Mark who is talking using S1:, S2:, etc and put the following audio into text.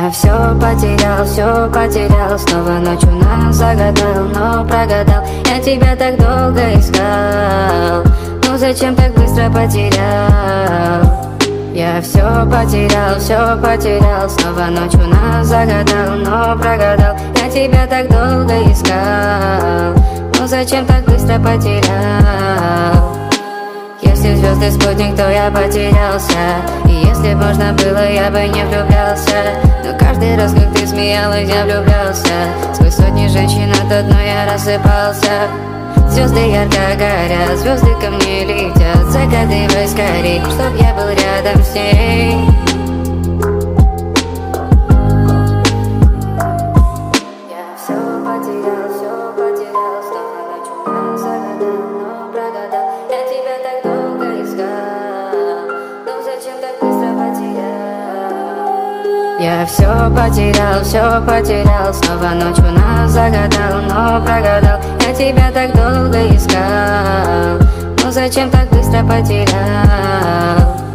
S1: Я все потерял, снова ночью нас загадал, но прогадал. Я тебя так долго искал, ну зачем так быстро потерял? Я все потерял, снова ночью нас загадал, но прогадал. Я тебя так долго искал, ну зачем так быстро потерял? Если звезды спутник, то я потерялся. И если б можно было, я бы не влюблялся. Но каждый раз, как ты смеялась, я влюблялся. Сквозь сотни женщин от одной я рассыпался. Звезды ярко горят, звезды ко мне летят. Загадывай скорей, чтоб я был рядом с ней. Я все потерял, снова ночью нас загадал, но прогадал. Я тебя так долго искал, но зачем так быстро потерял? Я все потерял, снова ночью нас загадал, но прогадал. Я тебя так долго искал, но зачем так быстро потерял?